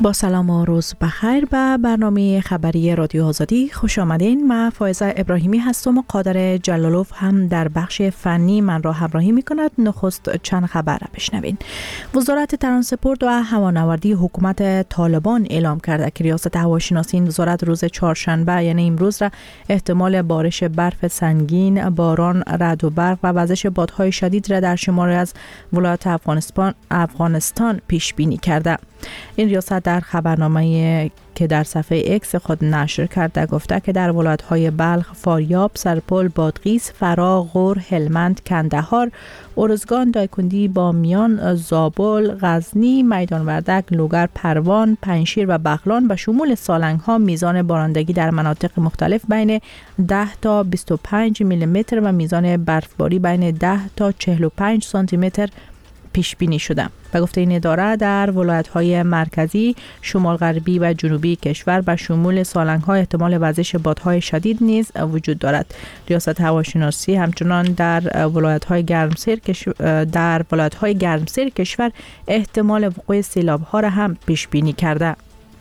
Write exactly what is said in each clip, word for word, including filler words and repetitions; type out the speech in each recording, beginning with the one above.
با سلام و روز بخیر به برنامه خبری رادیو آزادی خوش آمدین. من فائزه ابراهیمی هستم و قادر جلالوف هم در بخش فنی من را همراهی می کند. نخست چند خبر را بشنوین. وزارت ترانسپورت و هوانوردی حکومت طالبان اعلام کرده که ریاست هواشناسی این وزارت روز چهارشنبه یعنی امروز را احتمال بارش برف سنگین، باران، رعد و برق و وزش بادهای شدید را در شماری از ولایات افغانستان افغانستان پیش بینی کرده. این ریاست در خبرنامه که در صفحه اکس خود نشر کرده گفته که در ولایت‌های بلخ، فاریاب، سرپل، بادغیس، فرا، غور، هلمند، کندهار، ارزگان، دایکندی، بامیان، زابل، غزنی، میدان وردک، لوگر، پروان، پنجشیر و بغلان به شمول سالنگ‌ها میزان بارندگی در مناطق مختلف بین ده تا بیست و پنج میلی متر و میزان برفباری بین ده تا چهل و پنج سانتی متر پیش بینی شده. به گفته این اداره در ولایت‌های مرکزی، شمال غربی و جنوبی کشور به شمول سالنگ‌ها احتمال وزش بادهای شدید نیز وجود دارد. ریاست هواشناسی همچنان در ولایت‌های گرمسیر در ولایت‌های گرمسیر کشور احتمال وقوع سیلاب‌ها را هم پیش بینی کرده.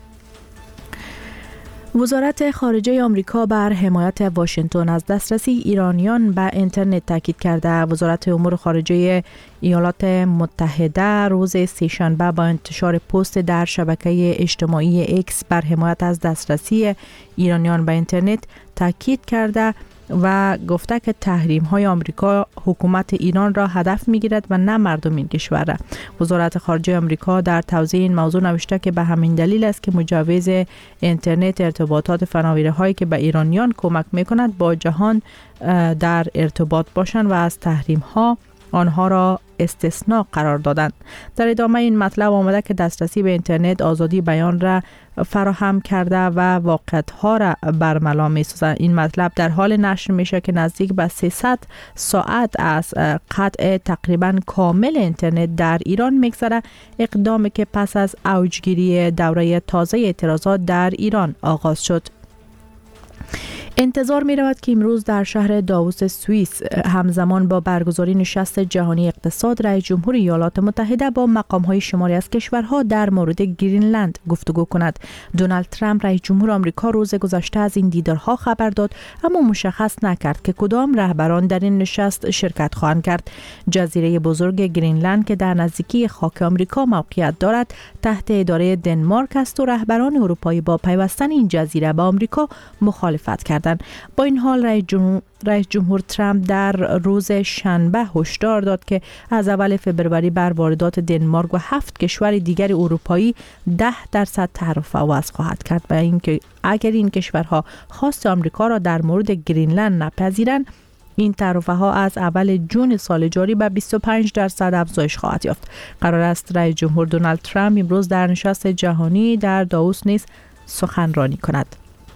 وزارت خارجه آمریکا بر حمایت واشنگتن از دسترسی ایرانیان به اینترنت تاکید کرده. وزارت امور خارجه ایالات متحده روز سه‌شنبه با انتشار پست در شبکه اجتماعی اکس بر حمایت از دسترسی ایرانیان به اینترنت تاکید کرده و گفته که تحریم های آمریکا حکومت ایران را هدف می گیرد و نه مردم این کشور را. وزارت خارجه آمریکا در توضیح این موضوع نوشته که به همین دلیل است که مجوز اینترنت ارتباطات فناوری هایی که به ایرانیان کمک می کند با جهان در ارتباط باشند و از تحریم ها آنها را استثناء قرار دادند. در ادامه این مطلب آمده که دسترسی به اینترنت آزادی بیان را فراهم کرده و واقعیت‌ها را برملا می‌سازد. این مطلب در حال نشر میشه که نزدیک به سیصد ساعت از قطع تقریباً کامل اینترنت در ایران می‌گذره، اقدامی که پس از اوجگیری دوره تازه اعتراضات در ایران آغاز شد. انتظار می رود که امروز در شهر داووس سوئیس همزمان با برگزاری نشست جهانی اقتصاد رئیس جمهور ایالات متحده با مقام‌های شماری از کشورها در مورد گرینلند گفتگو کند. دونالد ترامپ رئیس جمهور آمریکا روز گذشته از این دیدارها خبر داد، اما مشخص نکرد که کدام رهبران در این نشست شرکت خواهند کرد. جزیره بزرگ گرینلند که در نزدیکی خاک آمریکا موقعیت دارد تحت اداره دنمارک است و رهبران اروپایی با پیوستن این جزیره به آمریکا مخالفت کردند. با این حال رئیس جمهور رئیس جمهور ترامپ در روز شنبه هشدار داد که از اول فوریه بر واردات دنمارک و هفت کشور دیگر اروپایی ده درصد تعرفه وضع خواهد کرد و اینکه اگر این کشورها خواست آمریکا را در مورد گرینلند نپذیرند، این تعرفه ها از اول جون سال جاری به بیست و پنج درصد افزایش خواهد یافت. قرار است رئیس جمهور دونالد ترامپ امروز در نشست جهانی در داووس نیز سخنرانی کند.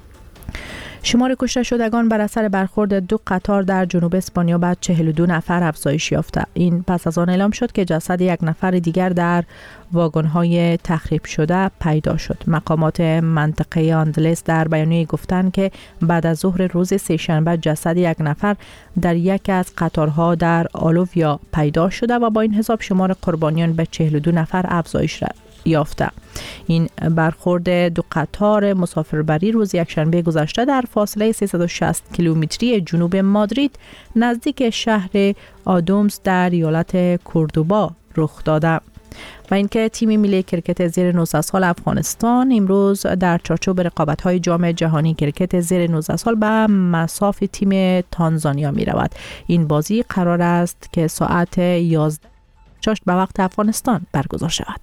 شمار کشته شدگان بر اثر برخورد دو قطار در جنوب اسپانیا به چهل و دو نفر افزایش یافته. این پس از آن اعلام شد که جسد یک نفر دیگر در واگن‌های تخریب شده پیدا شد. مقامات منطقه آندلس در بیانیه گفتند که بعد از ظهر روز سه‌شنبه جسد یک نفر در یک از قطارها در آلوویا پیدا شده و با این حساب شمار قربانیان به چهل و دو نفر افزایش یافته. این برخورد دو قطار مسافربری روز یکشنبه گذشته در فاصله سیصد و شصت کیلومتری جنوب مادرید نزدیک شهر آدومز در ایالت کوردوبا رخ داده. و اینکه تیم ملی کرکت زیر نوزده سال افغانستان امروز در چارچوب رقابت‌های جام جهانی کرکت زیر نوزده سال به مصاف تیم تانزانیا می رود. این بازی قرار است که ساعت یازده به وقت افغانستان برگزار شود.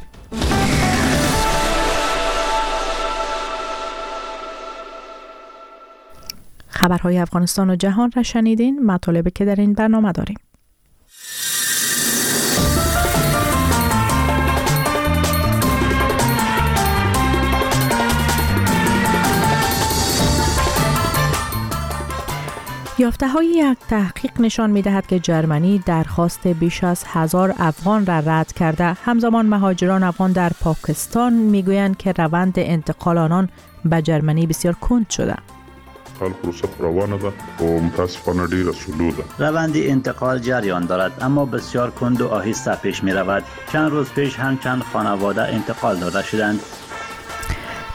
خبرهای افغانستان و جهان را شنیدین. مطالبی که در این برنامه داریم: یافته های یک تحقیق نشان می دهد که جرمنی درخواست بیش از هزار افغان را رد کرده. همزمان مهاجران افغان در پاکستان می گویند که روند انتقال آنان به جرمنی بسیار کند شده. حال پروسه روانه ده و متاسفانه ډیره سلو ده. روند انتقال جریان دارد اما بسیار کند و آهسته پیش می رود. چند روز پیش هم چند خانواده انتقال داده شدند.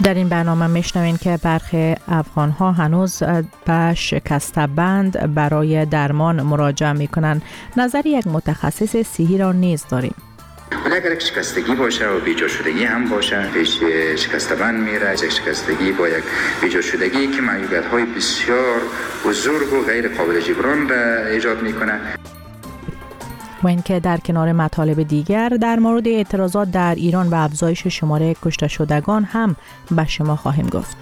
در این برنامه میشنوین که برخی افغان‌ها هنوز به شکست بند برای درمان مراجعه میکنن. نظر یک متخصص صحی را نیز داریم. ولی اگر یک شکستگی باشه و بیجا شدگی هم باشه، پیش شکست بند میره. یک شکستگی با یک بیجا شدگی که معیوبیت‌های بسیار بزرگ و غیر قابل جبران را ایجاد میکنه. و اینکه در کنار مطالب دیگر در مورد اعتراضات در ایران و افزایش شماره کشته شدگان هم به شما خواهیم گفت.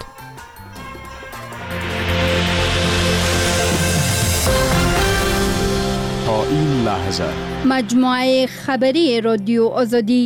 تا این لحظه مجموعه خبری رادیو آزادی.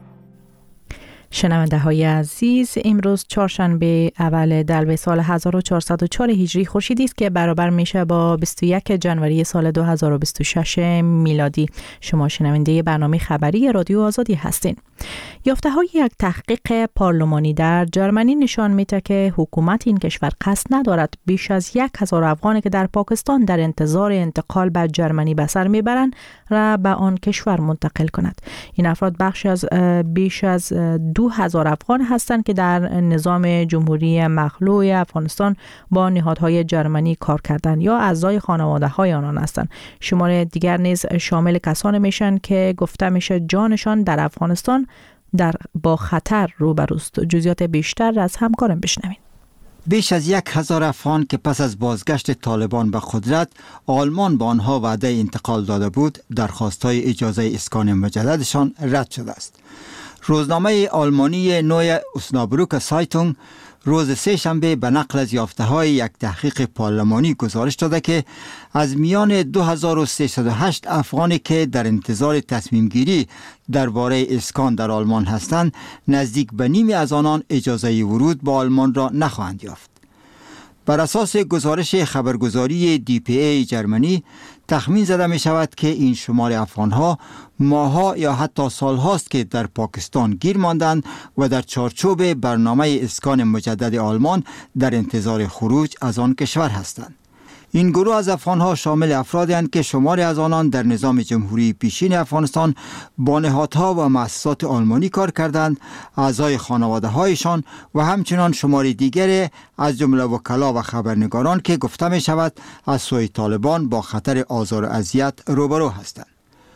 شنونده های عزیز، امروز چهارشنبه اول دلو سال هزار و چهارصد و چهار هجری خورشیدی است که برابر میشه با بیست و یک جنوری سال دو هزار و بیست و شش میلادی. شما شنونده برنامه خبری رادیو آزادی هستین. یافته های یک تحقیق پارلمانی در جرمنی نشان میده که حکومت این کشور قصد ندارد بیش از یک هزار افغانی که در پاکستان در انتظار انتقال به جرمنی به سر میبرند را به آن کشور منتقل کند. این افراد بخش از بیش از دو هزار افغان هستند که در نظام جمهوری مخلوع افغانستان با نهادهای جرمنی کار کردند یا اعضای خانواده های آنان هستند. شمار دیگر نیز شامل کسانی میشن که گفته میشه جانشان در افغانستان در با خطر روبروست. جزئیات بیشتر از همکارم بشنوین. بیش از یک هزار افغان که پس از بازگشت طالبان به قدرت آلمان به آنها وعده انتقال داده بود، درخواست‌های اجازه اسکان مجددشان رد شده است. روزنامه آلمانی نوی اسنابروک سایتونگ روز سه شنبه به نقل از یافته های یک تحقیق پارلمانی گزارش داده که از میان دو هزار و سیصد و هشت افغانی که در انتظار تصمیم گیری درباره اسکان در آلمان هستند، نزدیک به نیمی از آنان اجازه ورود به آلمان را نخواهند یافت. بر اساس گزارش خبرگزاری دی پی ای جرمنی تخمین زده می شود که این شمار افغانها ماه‌ها یا حتی سال‌هاست که در پاکستان گیر ماندند و در چارچوب برنامه اسکان مجدد آلمان در انتظار خروج از آن کشور هستند. این گروه از افغانها شامل افرادی هستند که شماری از آنان در نظام جمهوری پیشین افغانستان با نهادها و مؤسسات آلمانی کار کردند، اعضای خانواده هایشان و همچنان شماری دیگر از جمله وکلا و خبرنگاران که گفته می شود از سوی طالبان با خطر آزار و اذیت روبرو هستند.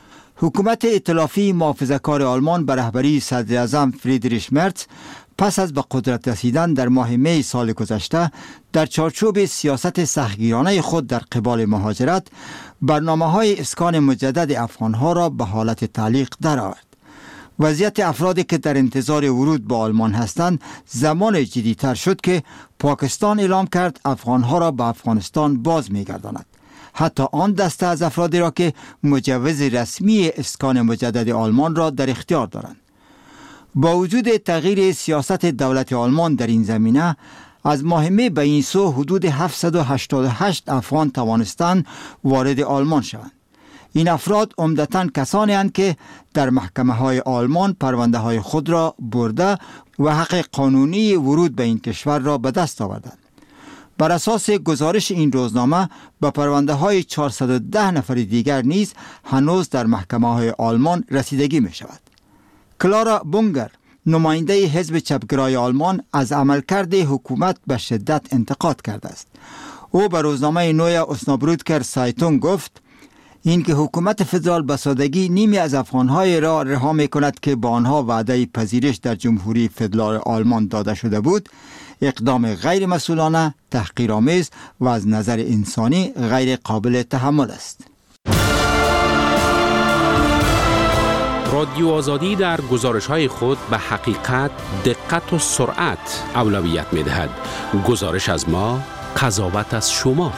حکومت ائتلافی محافظه‌کار آلمان به رهبری صدر اعظم فریدریش مرتز پس از به قدرت رسیدن در ماه می سال گذشته در چارچوب سیاست سختگیرانه خود در قبال مهاجرت برنامه‌های اسکان مجدد افغان‌ها را به حالت تعلیق درآورد. وضعیت افرادی که در انتظار ورود به آلمان هستند زمان جدی‌تر شد که پاکستان اعلام کرد افغان‌ها را به افغانستان باز می‌گرداند. حتی آن دسته از افرادی را که مجوز رسمی اسکان مجدد آلمان را در اختیار دارند. با وجود تغییر سیاست دولت آلمان در این زمینه، از ماه می به این سو حدود هفتصد و هشتاد و هشت افغان توانستند وارد آلمان شوند. این افراد عمدتاً کسانی هستند که در محکمه های آلمان پرونده های خود را برده و حق قانونی ورود به این کشور را به دست آوردند. بر اساس گزارش این روزنامه به پرونده های چهارصد و ده نفر دیگر نیز هنوز در محکمه های آلمان رسیدگی می شود. کلارا بونگر، نماینده حزب چپگرای آلمان، از عملکرد حکومت به شدت انتقاد کرده است. او به روزنامه نوی اسنابروکر سایتونگ گفت این که حکومت فدرال به سادگی نیمی از افغانهای را رها می کند که با آنها وعده پذیرش در جمهوری فدرال آلمان داده شده بود، اقدام غیر مسئولانه، تحقیرآمیز و از نظر انسانی غیر قابل تحمل است. رادیو آزادی در گزارش‌های خود به حقیقت، دقت و سرعت اولویت می‌دهد. گزارش از ما، قضاوت از شما.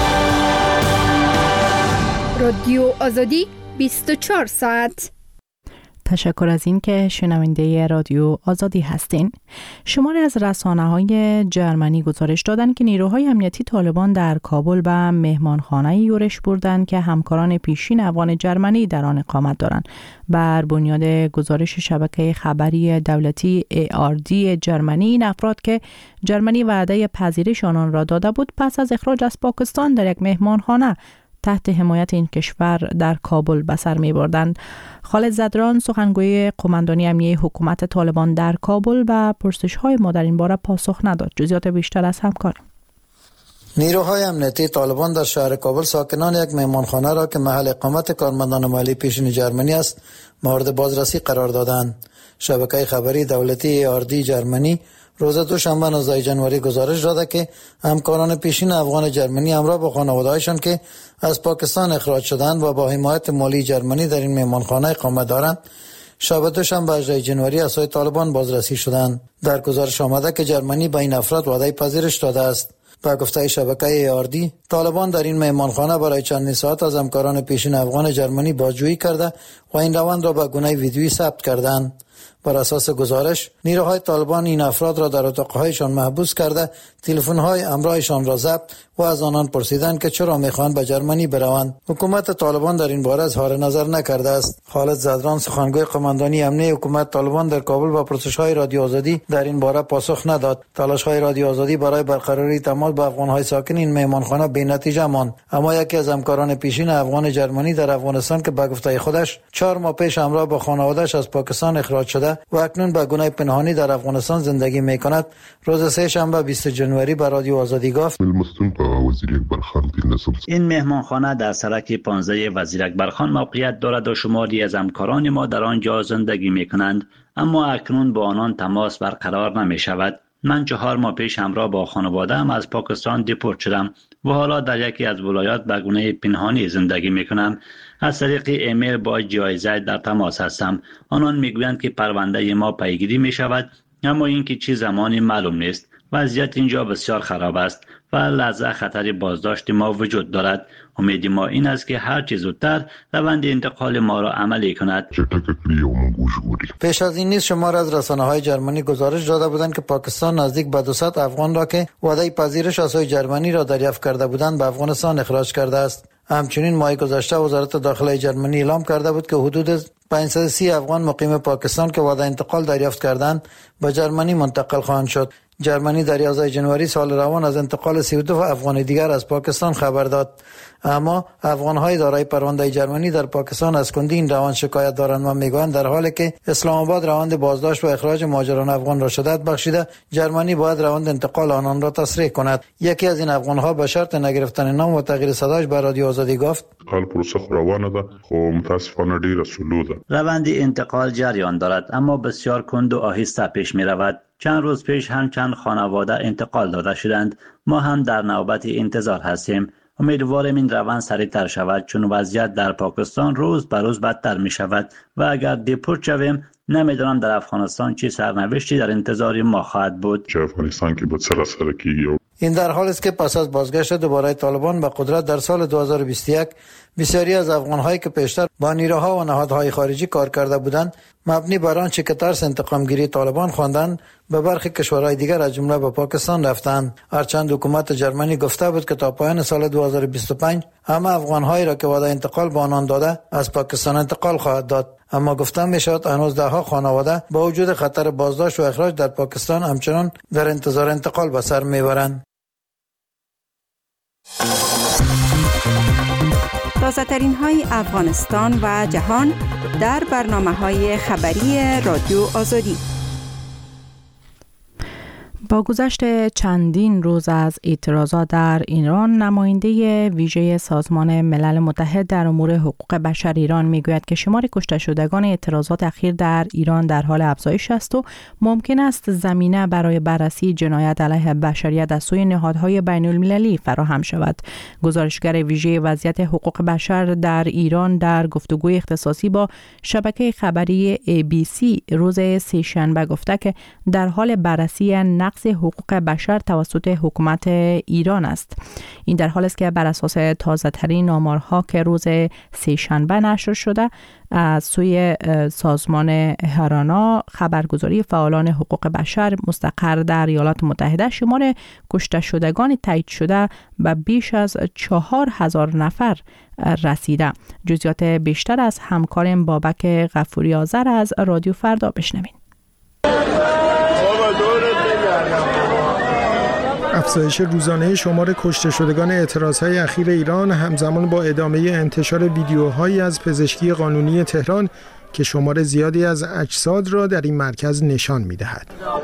رادیو آزادی بیست و چهار ساعت. تشکر از این که شنونده رادیو آزادی هستین. شماری از رسانه‌های جرمنی گزارش دادند که نیروهای امنیتی طالبان در کابل به مهمانخانه یورش بردند که همکاران پیشین افغان جرمنی در آن اقامت دارند. بر بنیاد گزارش شبکه خبری دولتی ای آر دی جرمنی، این افراد که جرمنی وعده پذیرش آنان را داده بود، پس از اخراج از پاکستان در یک مهمانخانه تحت حمایت این کشور در کابل به سر می بردند. خالد زدران سخنگوی قماندانی امنیه حکومت طالبان در کابل و پرسش‌های ما در این باره پاسخ نداد. جزئیات بیشتر از همکارم. نیروهای امنیتی طالبان در شهر کابل ساکنان یک مهمانخانه را که محل اقامت کارمندان مالی پیشین جرمنی است مورد بازرسی قرار دادند. شبکه خبری دولتی ای آر دی جرمنی روز دوشنبه نوزدهم ژانویه گزارش داده که همکاران پیشین افغان جرمنی همراه با خانواده‌هایشان که از پاکستان اخراج شدند و با حمایت مالی جرمنی در این مهمانخانه اقامت دارند شب دوشنبه هجدهم ژانویه از سوی طالبان بازرسی شدند. در گزارش آمده که جرمنی به این افراد وعده پذیرش داده است. با گفته شبکه ای آر دی طالبان در این مهمانخانه برای چند ساعت از همکاران پیشین افغان جرمنی بازجویی کرده و این روند را به گونه ویدیویی ثبت کردند. بر اساس گزارش نیروهای طالبان این افراد را در اتاقهایشان محبوس کرده تلفن‌های همراهشان را ضبط و از آنان پرسیدند که چرا می‌خواهند به جرمنی بروند. حکومت طالبان در این باره اظهار نظر نکرده است. خالد زدران سخنگوی قماندانی امنیه حکومت طالبان در کابل با پرسش‌های رادیو آزادی در این باره پاسخ نداد. تلاش‌های رادیو آزادی برای برقراری تماس با افغان‌های ساکن این مهمانخانه بی‌نتیجه ماند. اما یکی از همکاران پیشین افغان جرمنی در افغانستان که به گفته خودش چهار ماه پیش همراه با خانواده‌اش از پاکستان اخراج شده و اکنون به گونه پنهانی در افغانستان زندگی می‌کند روز سه شنبه بیستم ژانویه به رادیو آزادی گفت این مهمانخانه در سرک پانزده وزیر اکبرخان موقعیت دارد و شماری از همکاران ما در آنجا زندگی می‌کنند، اما اکنون با آنان تماس برقرار نمی‌شود. من چهار ماه پیش همراه با خانواده‌ام از پاکستان دیپورت شدم و حالا در یکی از ولایات به گونه پنهانی زندگی می‌کنم. از طریق ایمیل با جایزه در تماس هستم. آنان میگویند که پرونده ما پیگیری می‌شود، اما اینکه چه زمانی معلوم نیست. وضعیت اینجا بسیار خراب است و لحظه خطر بازداشت ما وجود دارد. امید ما این است که هر چه زودتر روند انتقال ما را عملی کند. پیش از این نیز شمار از رسانه‌های جرمنی گزارش داده بودند که پاکستان نزدیک به دویست افغان را که وعده پذیرش از سوی جرمنی را دریافت کرده بودند به افغانستان اخراج کرده است. همچنین ماه گذشته وزارت داخله جرمنی اعلام کرده بود که حدود پانصد و سی افغان مقیم پاکستان که وعده انتقال دریافت کردند به جرمنی منتقل خواهند شد. جرمنی در یازده ژانویه سال روان از انتقال سی و دو افغان دیگر از پاکستان خبر داد. اما افغان‌های دارای پرونده جرمنی در پاکستان از کندی این روند شکایت دارند و میگویند در حالی که اسلام آباد روند بازداشت و اخراج مهاجران افغان را شدت بخشیده، جرمنی باید روند انتقال آنان را تسریع کند. یکی از این افغان‌ها به شرط نگرفتن نام و تغییر صداش به رادیو آزادی گفت: حال پروسه روانه ده، خو متاسفانه ډیره سلو ده. روند انتقال جریان دارد اما بسیار کند و آهسته پیش می‌رود. چند روز پیش هم چند خانواده انتقال داده شدند. ما هم در نوبت انتظار هستیم. امیدواریم این روند سریعتر شود چون وضعیت در پاکستان روز به روز بدتر می شود و اگر دیپورت شویم نمیدونم در افغانستان چه سرنوشتی در انتظار ما خواهد بود. چه افغانستان که به سر سر کیږي. این در حالی است که پس از بازگشت دوباره طالبان به قدرت در سال دو هزار و بیست و یک بسیاری از افغان‌هایی که پیشتر با نیروها و نهادهای خارجی کار کرده بودند مبنی بر آنچه که ترس انتقامگیری طالبان خواندند به برخی کشورهای دیگر از جمله به پاکستان رفتند. هرچند حکومت جرمنی گفته بود که تا پایان سال دو هزار و بیست و پنج همه افغان‌هایی را که وعده انتقال به آنان داده از پاکستان انتقال خواهد داد، اما گفته می‌شود هنوز ده‌ها خانواده با وجود خطر بازداشت و اخراج در پاکستان همچنان در انتظار انتقال به سر می‌برند. تازه ترین های افغانستان و جهان در برنامه های خبری رادیو آزادی. با گذشت چندین روز از اعتراضات در ایران، نماینده ویژه سازمان ملل متحد در امور حقوق بشر ایران میگوید که شمار کشته شدگان اعتراضات اخیر در ایران در حال افزایش است و ممکن است زمینه برای بررسی جنایت علیه بشریت از سوی نهادهای بین المللی فراهم شود. گزارشگر ویژه وضعیت حقوق بشر در ایران در گفتگوی اختصاصی با شبکه خبری ای بی سی روز سه‌شنبه گفته که در حال بررسی نقض حقوق بشر توسط حکومت ایران است. این در حالی است که بر اساس تازه ترین آمارها که روز سه‌شنبه نشر شده از سوی سازمان هرانا خبرگزاری فعالان حقوق بشر مستقر در ایالات متحده، شمار کشته شدگان تایید شده به بیش از چهار هزار نفر رسیده. جزئیات بیشتر از همکارم بابک غفوری آذر از رادیو فردا بشنوین. افزایش روزانه شمار کشته شدگان اعتراضهای اخیر ایران همزمان با ادامه انتشار ویدیوهایی از پزشکی قانونی تهران که شمار زیادی از اجساد را در این مرکز نشان می‌دهد.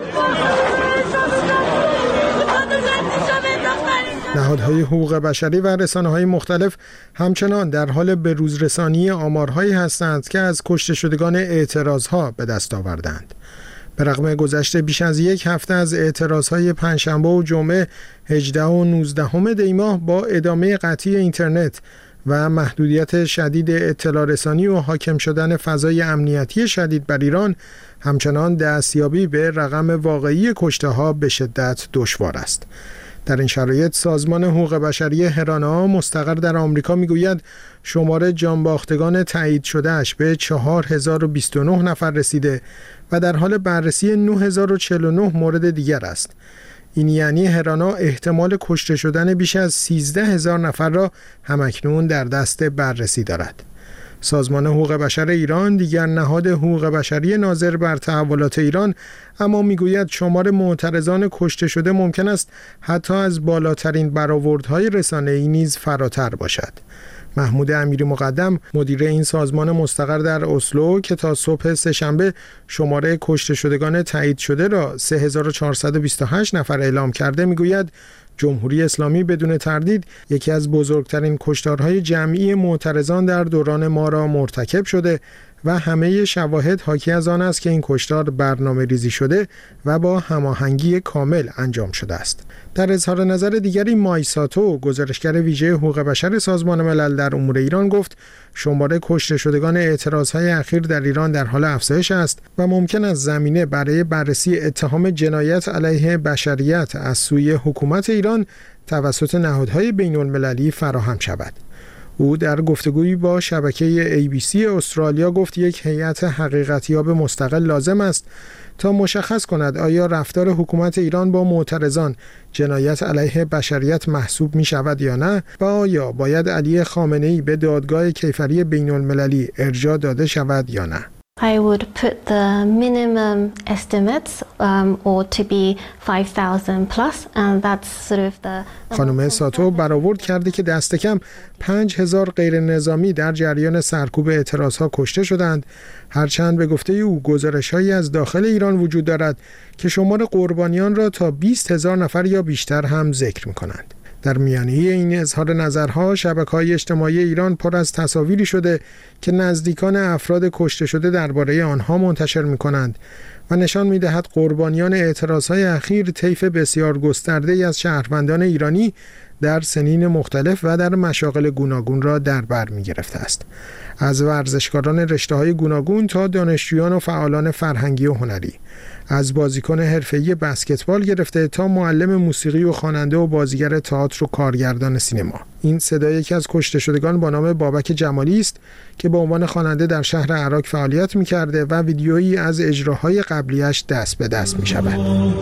نهادهای حقوق بشری و رسانه‌های مختلف همچنان در حال بروزرسانی آمارهایی هستند که از کشته شدگان اعتراضها به دست آوردند. به رغم گذشت بیش از یک هفته از اعتراضهای پنجشنبه و جمعه هجدهم و نوزدهم دی ماه با ادامه قطعی اینترنت و محدودیت شدید اطلاع رسانی و حاکم شدن فضای امنیتی شدید بر ایران، همچنان دستیابی به رقم واقعی کشته‌ها به شدت دشوار است. در این شرایط سازمان حقوق بشری هرانا مستقر در آمریکا میگوید شمار جانباختگان تایید شدهش به چهار هزار و بیست و نه نفر رسیده و در حال بررسی نه هزار و چهل و نه مورد دیگر است. این یعنی هرانا احتمال کشته شدن بیش از سیزده هزار نفر را همکنون در دست بررسی دارد. سازمان حقوق بشر ایران، دیگر نهاد حقوق بشری ناظر بر تحولات ایران، اما میگوید شمار معترضان کشته شده ممکن است حتی از بالاترین برآوردهای رسانه‌ای نیز فراتر باشد. محمود امیری مقدم، مدیر این سازمان مستقر در اسلو که تا صبح سه‌شنبه شماره کشته شدگان تایید شده را سه هزار و چهارصد و بیست و هشت نفر اعلام کرده، میگوید جمهوری اسلامی بدون تردید یکی از بزرگترین کشتارهای جمعی معترضان در دوران ما را مرتکب شده و همه شواهد حاکی از آن است که این کشتار برنامه ریزی شده و با هماهنگی کامل انجام شده است. در اظهار نظر دیگری مایساتو، گزارشگر ویژه حقوق بشر سازمان ملل در امور ایران، گفت شمار کشته شدگان اعتراضهای اخیر در ایران در حال افزایش است و ممکن است زمینه برای بررسی اتهام جنایت علیه بشریت از سوی حکومت ایران توسط نهادهای بین المللی فراهم شود. او در گفتگویی با شبکه ای بی سی استرالیا گفت یک هیئت حقیقتیاب مستقل لازم است تا مشخص کند آیا رفتار حکومت ایران با معترضان جنایت علیه بشریت محسوب می شود یا نه و آیا باید علی خامنه‌ای به دادگاه کیفری بین المللی ارجاع داده شود یا نه. I would put the minimum estimates um, or to be five thousand plus and that's sort of the خانم ساتو برآورد کرده که دست کم پنج هزار غیر نظامی در جریان سرکوب اعتراضها کشته شدند، هرچند به گفته او گزارش‌هایی از داخل ایران وجود دارد که شمار قربانیان را تا بیست هزار نفر یا بیشتر هم ذکر می‌کنند. در میانه این اظهار نظرها شبکه‌های اجتماعی ایران پر از تصاویری شده که نزدیکان افراد کشته شده درباره آنها منتشر می‌کنند و نشان می‌دهد قربانیان اعتراضهای اخیر طیف بسیار گسترده‌ای از شهروندان ایرانی در سنین مختلف و در مشاغل گوناگون را در بر می‌گرفته است. از ورزشکاران رشته‌های گوناگون تا دانشجویان و فعالان فرهنگی و هنری، از بازیکن حرفه‌ای بسکتبال گرفته تا معلم موسیقی و خواننده و بازیگر تئاتر و کارگردان سینما. این صدا یکی از کشته شدگان با نام بابک جمالی است که به عنوان خواننده در شهر عراق فعالیت می‌کرده و ویدیویی از اجراهای قبلیش دست به دست می‌شود.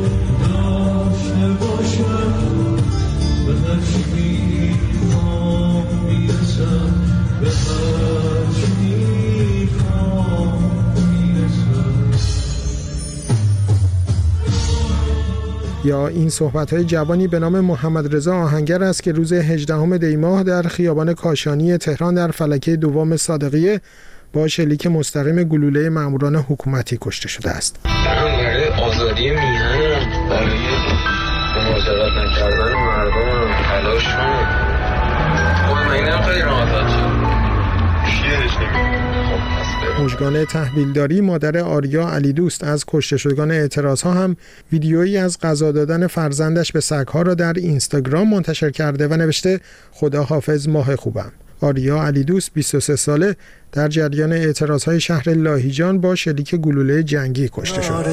یا این صحبت‌های جوانی به نام محمد رضا آهنگر است که روز هجدهم دی ماه در خیابان کاشانی تهران در فلکه دوم صادقیه با شلیک مستقیم گلوله ماموران حکومتی کشته شده است. برای آزادی میهن، برای مهاجرت نکردن مردم تلاش کنه. خود مینم خیلی آزاد شد. شیرش نمی‌کنه. مژگان تحویلداری مادر آریا علی دوست از کشته شدگان اعتراضها هم ویدیویی از غذا دادن فرزندش به سگ‌ها را در اینستاگرام منتشر کرده و نوشته خدا حافظ ماه خوبم. آریا علی دوست بیست و سه ساله در جریان اعتراضهای شهر لاهیجان با شلیک گلوله جنگی کشته شد.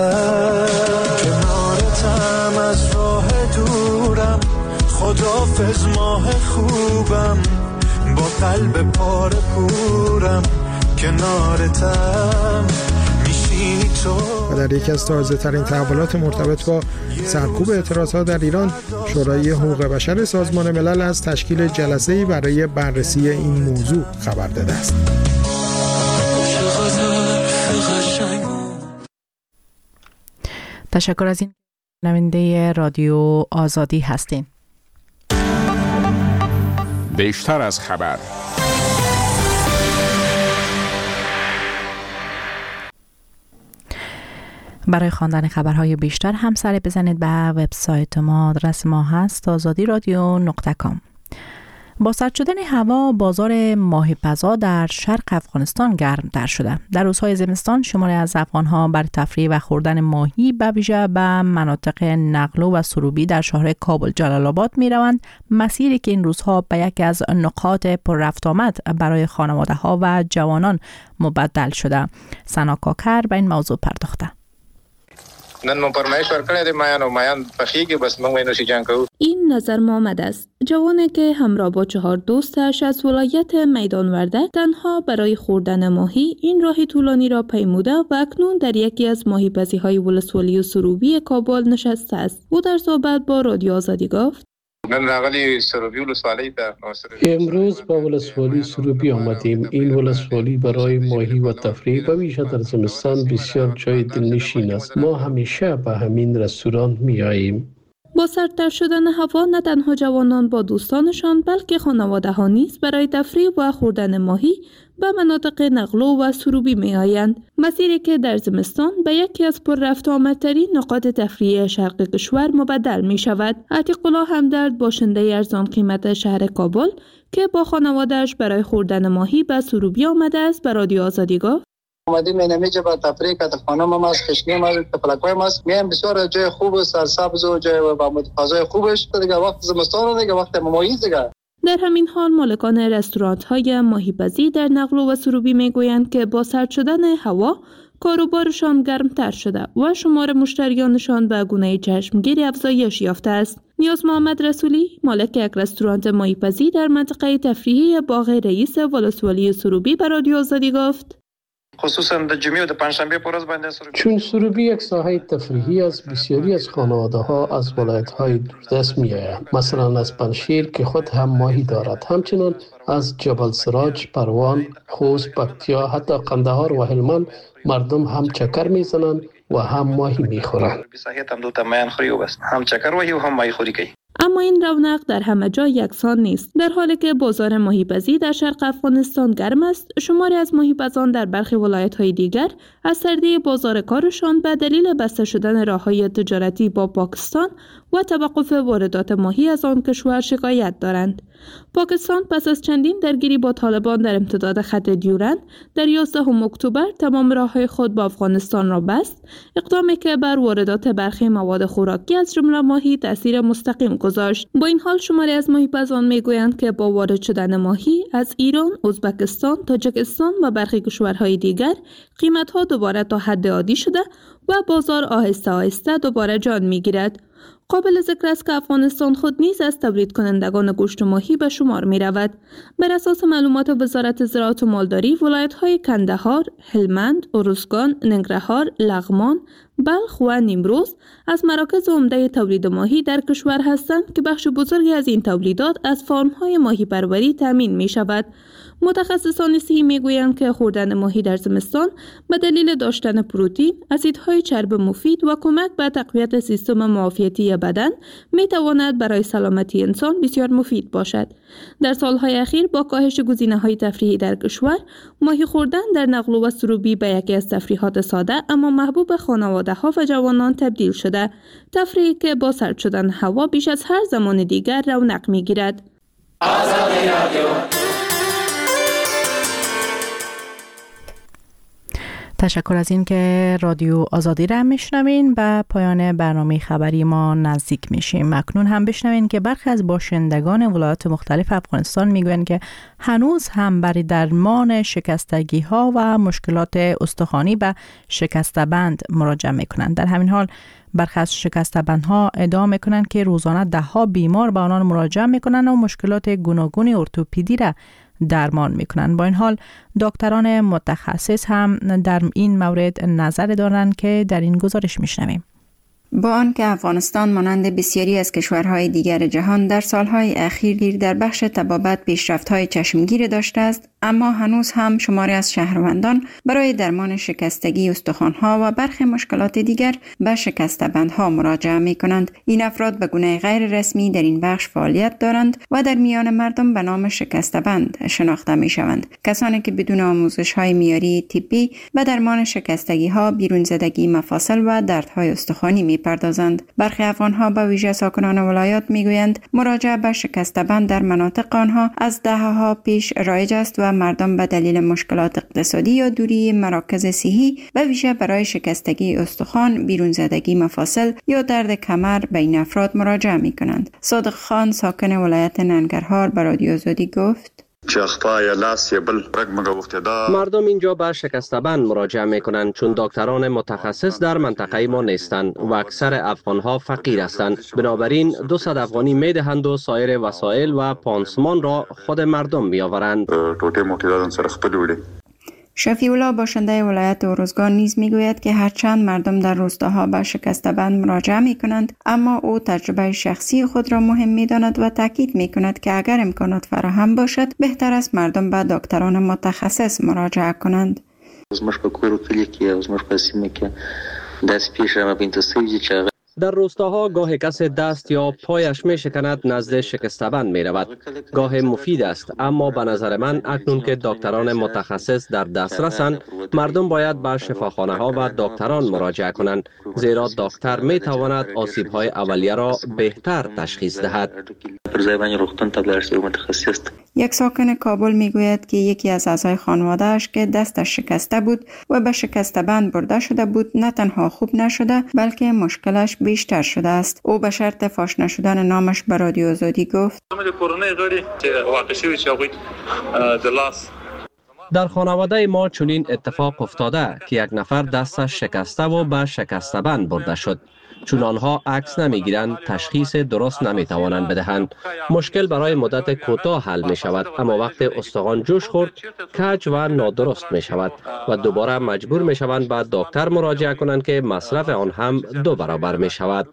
کنارتم از راه دورم خداحافظ ماه خوبم با قلب پاره پورم کنارتم میشینی تو. و در یکی از تازه ترین تحولات مرتبط با سرکوب اعتراضها در ایران، شورای حقوق بشر سازمان ملل از تشکیل جلسه‌ای برای بررسی این موضوع خبر داده است. تشکر از این نوینده رادیو آزادی هستین. بیشتر از خبر. برای خواندن خبرهای بیشتر هم سر بزنید به وبسایت ما. آدرس ما هست آزادی رادیو نقطه کام. با سرد شدن هوا، بازار ماهیپزا در شرق افغانستان گرمتر شده. در روزهای زمستان شماری از افغان‌ها برای تفریح و خوردن ماهی به ویژه به مناطق نقلو و سروبی در شهر کابل جلال آباد می‌روند، مسیری که این روزها به یکی از نقاط پر رفت آمد برای خانواده‌ها و جوانان مبدل شده. سنا کاکر به این موضوع پرداخته. نن مو پرمایش ورکړی دی مایان او مایان پخیږي بس موږ وینو شي جان کوو. این نظر محمد است، جوانی که همراه با چهار دوستش از ولایت میدان ورده تنها برای خوردن ماهی این راه طولانی را پیموده و اکنون در یکی از ماهیپزی‌های ولسوالی سروبی کابل نشسته است. او در صحبت با رادیو آزادی گفت: نن راغلی سروبی ولسوالی ته امروز با ولسوالی سروبی آمدیم. این ولسوالی برای ماهی و تفریح و ویژه در زمستان بسیار جای دلنشین است. ما همیشه به همین رستوران می آییم. با سردتر شدن هوا نه تنها جوانان با دوستانشان بلکه خانواده ها نیز برای تفریح و خوردن ماهی به مناطق نقلو و سروبی می آیند. مسیری که در زمستان به یکی از پر رفت آمدترین نقاط تفریحی شرق کشور مبدل می شود. عتیق الله همدرد، باشنده ارزان قیمت شهر کابل که با خانواده‌اش برای خوردن ماهی به سروبی آمده است، به رادیو آزادی گفت: اومدیم اینمی که با تفریح که خانم هم است، خشمی هم است، تپلکای هم است. میایم بسیار جای خوب است، سرسبز و جای با فضای خوبش. دیگه وقت زمستان دیگه وقت ماهی دیگه. در همین حال مالکان رستوران‌های ماهیپزی در نقلو و سروبی میگویند که با سرد شدن هوا کاروبارشان گرمتر شده و شمار مشتریانشان به گونه چشمگیری افزایش یافته است. نیاز محمد رسولی، مالک یک رستوران ماهیپزی در منطقه تفریحی باغ رئیس ولسوالی سروبی، به رادیو آزادی گفت: خصوصا در جمعه و در پنجشنبه پروز بنده سروبی. چون سروبی یک ساحه تفریحی است، بسیاری از خانواده‌ها از ولایت‌های دوردست می‌آیند. مثلا از پنشیر که خود هم ماهی دارد، همچنین از جبل سراج، پروان، خوست، پکتیا، حتی قندهار و هلمند مردم هم چکر می‌زنند و هم ماهی می‌خورند. هم دو تا ماهی خوری و بس، هم چکر و هم ماهی خوری کوي. اما این رونق در همه جا یکسان نیست. در حالی که بازار ماهیپزی در شرق افغانستان گرم است، شماری از ماهیپزان در برخی ولایت‌های دیگر از سردی بازار کارشان به دلیل بسته شدن راه‌های تجارتی با پاکستان و توقف واردات ماهی از آن کشور شکایت دارند. پاکستان پس از چندین درگیری با طالبان در امتداد خط دیورند در یازدهم اکتبر تمام راه‌های خود با افغانستان را بست، اقدامی که بر واردات برخی مواد خوراکی از جمله ماهی تاثیر مستقیم گذاشت. با این حال شماری از ماهیپزان میگویند که با وارد شدن ماهی از ایران، ازبکستان، تاجیکستان و برخی کشورهای دیگر قیمت‌ها دوباره تا حد عادی شده و بازار آهسته آهسته دوباره جان می‌گیرد. قابل ذکر است که افغانستان خود نیز از تولید کنندگان گوشت ماهی به شمار می رود. بر اساس معلومات وزارت زراعت و مالداری، ولایت‌های کندهار، هلمند، ارزگان، ننگرهار، لغمان، بلخ و نیمروز از مراکز عمده تولید ماهی در کشور هستند که بخش بزرگی از این تولیدات از فارم‌های ماهی پروری تامین می شود. متخصصان صحی میگویند که خوردن ماهی در زمستان به دلیل داشتن پروتئین، اسیدهای چرب مفید و کمک به تقویت سیستم معافیتی بدن می تواند برای سلامتی انسان بسیار مفید باشد. در سالهای اخیر با کاهش گزینه‌های تفریحی در کشور، ماهی خوردن در نقلو و سروبی به یکی از تفریحات ساده اما محبوب خانواده‌ها و جوانان تبدیل شده. تفریحی که با سرد شدن هوا بیش از هر زمان دیگر رونق می‌گیرد. آزادی رادیو. تشکر از این که رادیو آزادی را میشنوین. به پایان برنامه خبری ما نزدیک میشیم. اکنون هم بشنوین که برخی از باشندگان ولایات مختلف افغانستان میگویند که هنوز هم برای درمان شکستگی ها و مشکلات استخوانی به شکسته‌بند مراجعه میکنند. در همین حال برخی از شکسته‌بندها ادعا میکنند که روزانه ده ها بیمار به آنان مراجعه میکنند و مشکلات گوناگون ارتوپدی را درمان میکنند. با این حال دکتران متخصص هم در این مورد نظر دارند که در این گزارش میشنویم. با آنکه افغانستان مانند بسیاری از کشورهای دیگر جهان در سالهای اخیر در بخش طبابت پیشرفت‌های چشمگیر داشته است، اما هنوز هم شماری از شهروندان برای درمان شکستگی استخوان‌ها و برخی مشکلات دیگر به شکسته‌بندها مراجعه می‌کنند. این افراد به گونه غیر رسمی در این بخش فعالیت دارند و در میان مردم به نام شکسته‌بند شناخته می‌شوند. کسانی که بدون آموزش‌های معیاری طبی به درمان شکستگی‌ها، بیرون زدگی مفاصل و دردهای استخوانی می‌پردازند. برخی افغان‌ها به ویژه ساکنان ولایات می‌گویند مراجعه به شکسته‌بند در مناطق آنها از دهه‌ها پیش رایج است و مردم به دلیل مشکلات اقتصادی یا دوری مراکز صحی به ویژه برای شکستگی استخوان، بیرون زدگی مفاصل یا درد کمر به این افراد مراجعه می‌کنند. صادق خان ساکن ولایت ننگرهار به رادیو آزادی گفت: مردم اینجا به شکسته‌بند مراجعه میکنند چون دکتران متخصص در منطقه ما نیستند و اکثر افغانها فقیر هستند. بنابراین دویست افغانی میدهند و سایر وسایل و پانسمان را خود مردم میآورند. شفیع الله باشنده ولایت ارزگان نیز میگوید که هرچند مردم در روستاها به شکسته‌بند مراجعه میکنند، اما او تجربه شخصی خود را مهم میداند و تاکید میکند که اگر امکانات فراهم باشد بهتر است مردم به دکتران متخصص مراجعه کنند. در روستاها گاه کسی دست یا پایش می شکند نزد شکسته‌بند می رود. گاه مفید است، اما به نظر من اکنون که دکتران متخصص در دسترسند، مردم باید به شفاخانه ها و دکتران مراجعه کنند، زیرا دکتر می تواند آسیب های اولیه را بهتر تشخیص دهد. یک ساکن کابل می گوید که یکی از اعضای خانواده‌اش که دستش شکسته بود و به شکسته‌بند برده شده بود، نه تنها خوب نشده بلکه مشکلش بیشتر شده است. او به شرط فاش نشدن نامش به رادیو آزادی گفت: در خانواده ما چنین اتفاق افتاده که یک نفر دستش شکسته و به شکسته‌بند برده شد. چون آنها عکس نمیگیرند، تشخیص درست نمیتوانند بدهند. مشکل برای مدت کوتاه حل می شود، اما وقت استخوان جوش خورد، کج و نادرست می شود و دوباره مجبور می شوند به دکتر مراجعه کنند که مصرف آن هم دو برابر می شود.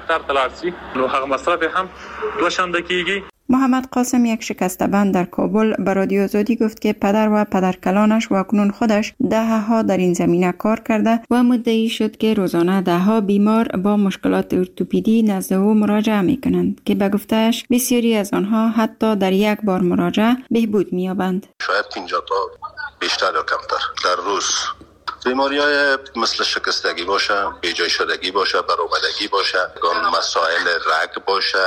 محمد قاسم، یک شکسته‌بند در کابل، به رادیو آزادی گفت که پدر و پدرکلانش و اکنون خودش دهه‌ها در این زمینه کار کرده و مدعی شد که روزانه دهها بیمار با مشکلات ارتوپدی نزد او مراجعه می‌کنند که به گفته‌اش بسیاری از آنها حتی در یک بار مراجعه بهبود می‌یابند. شاید پنجاه تا بیشتر یا کمتر در روز. بیماری‌های مثل شکستگی باشه، بیجای شدگی باشه، برآمدگی باشه، مسائل رگ باشه،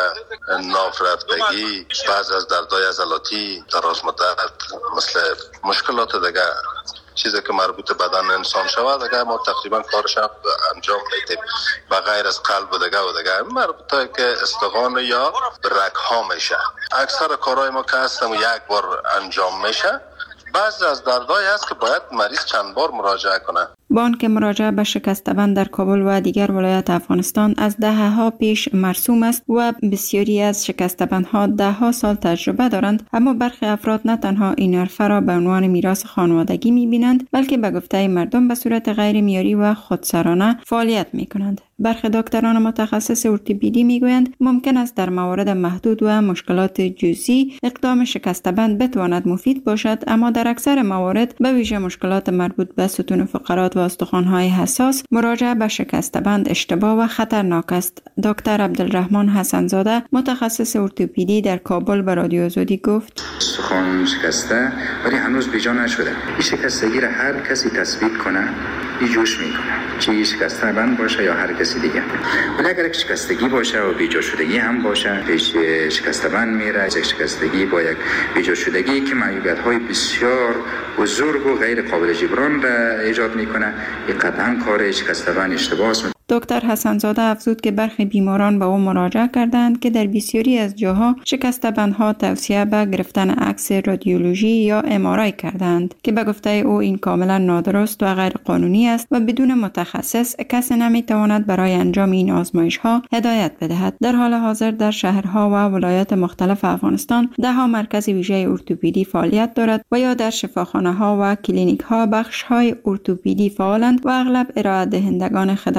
نافرفتگی، بعض از دردهای عضلاتی دراز مدت، مثل مشکلات دیگه، چیزی که مربوط به بدن انسان شود دیگه ما تقریبا کارش انجام میدیم. و غیر از قلب و دیگه و دیگه مربوطه که استخوان یا رگ ها میشه. اکثر کارهای ما که هستم یک بار انجام میشه. بعضی از دردهای هست که باید مریض چند بار مراجعه کنه. با آنکه مراجعه به شکسته‌بند در کابل و دیگر ولایات افغانستان از دهه‌ها پیش مرسوم است و بسیاری از شکسته‌بندها دهها سال تجربه دارند، اما برخی افراد نه تنها این حرفه را به عنوان میراث خانوادگی می‌بینند، بلکه به گفته مردم به صورت غیر معیاری و خودسرانه فعالیت می‌کنند. برخی دکتران متخصص ارتوپدی میگویند ممکن است در موارد محدود و مشکلات جزئی اقدام شکسته‌بند بتواند مفید باشد، اما در اکثر موارد به ویژه مشکلات مربوط به ستون فقرات و استخوان‌های حساس مراجعه به شکسته‌بند اشتباه و خطرناک است. دکتر عبدالرحمن حسن‌زاده متخصص ارتوپدی در کابل به رادیو آزادی گفت: استخوان شکسته ولی هنوز بیجا نشده. این شکستگی را هر کسی تثبیت کنه ای جوش میکنه، چه شکسته‌بند باشه یا هر کسی دیگه. ولی اگر یک شکستگی باشه و بیجا شدگی هم باشه، پیش شکسته‌بند میره. یک شکستگی با یک بیجا شدگی که معیوبیت‌های بسیار بزرگ و غیر قابل جبران را ایجاد میکنه، این قطعاً کار شکسته‌بند اشتباه است. دکتر حسن‌زاده افزود که برخی بیماران به او مراجعه کردند که در بسیاری از جاها شکسته‌بندها توصیه به گرفتن عکس رادیولوژی یا ام آر آی کردند که به گفته او این کاملا نادرست و غیر قانونی است و بدون متخصص کسی نمیتواند برای انجام این آزمایش‌ها هدایت بدهد. در حال حاضر در شهرها و ولایات مختلف افغانستان ده‌ها مرکز ویژه ارتوپدی فعالیت دارد و یا در شفاخانه‌ها و کلینیک‌ها بخش‌های ارتوپدی فعالند و اغلب ارائه دهندگان خدمات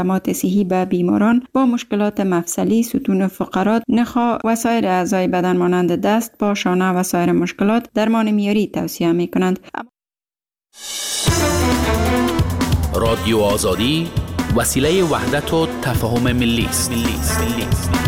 صحی به بیماران با مشکلات مفصلی، ستون فقرات، نخا و سایر اعضای بدن مانند دست، پا، شانه و سایر مشکلات درمان معیاری توصیه می کنند. رادیو آزادی وسیله وحدت و تفاهم ملی است.